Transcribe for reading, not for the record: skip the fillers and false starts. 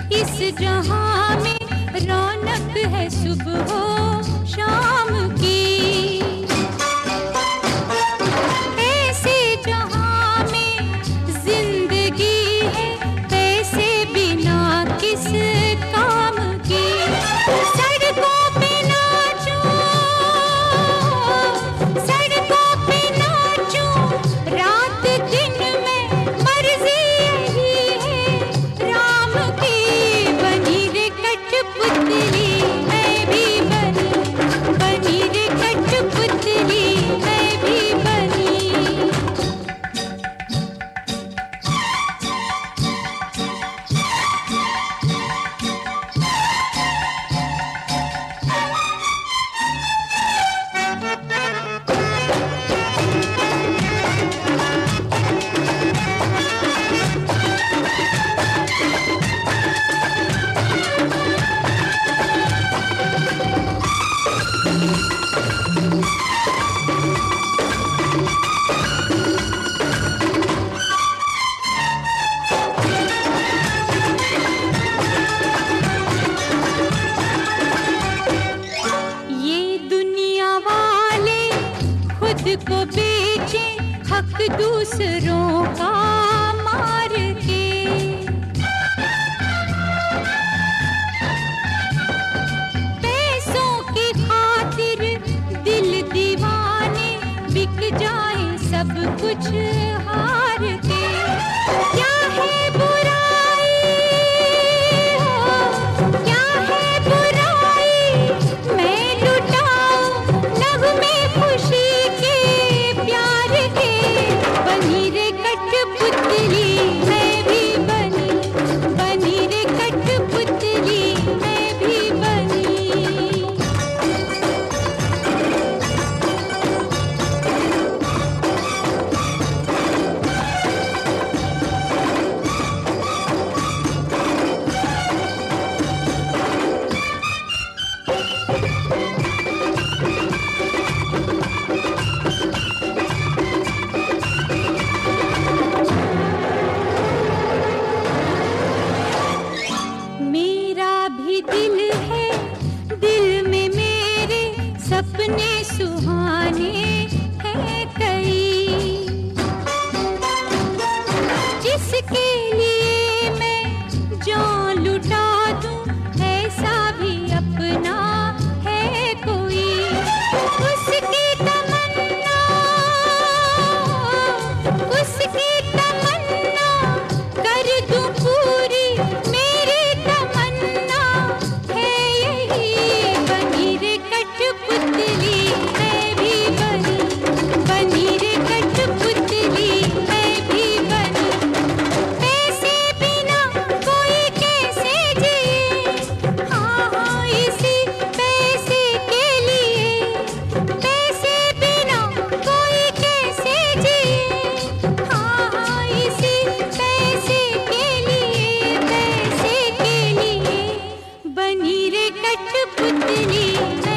इस जहां में रौनक है सुबह शाम की। ऐसे जहां में जिंदगी है पैसे बिना किस काम की। सड़कों पे नाचो, सड़कों पे नाचो, रात दिन में मर्जी यही है राम की। बनी रे कठपुतली मैं भी बनी रे कठपुतली मैं भी बनी। खुद को बेचे हक दूसरों का मार के। पैसों की खातिर दिल दीवाने बिक जाए सब कुछ हार के। क्या है बुराई हो, क्या है बुराई, मैं लुटाऊं नगमे खुशी कठपुतली मैं भी बनी रे कठपुतली मैं भी बनी। दिल है, दिल में मेरे सपने सुहाने हैं कई। जिसके लिए मैं जान लुटा दूं ऐसा भी अपना है कोई। उसकी तमन्ना, उसकी तमन्ना कर दूं पूरी मेरी तमन्ना है यही। बनी रे कठपुतली मैं भी बनी रे कठपुतली मैं भी बनी। पैसे बिना कोई कैसे जिए, हाँ हाँ इसी पैसे के लिए। पैसे बिना कोई कैसे जिए, हाँ हाँ इसी पैसे के लिए, पैसे के लिए। बनी रे कठपुतली।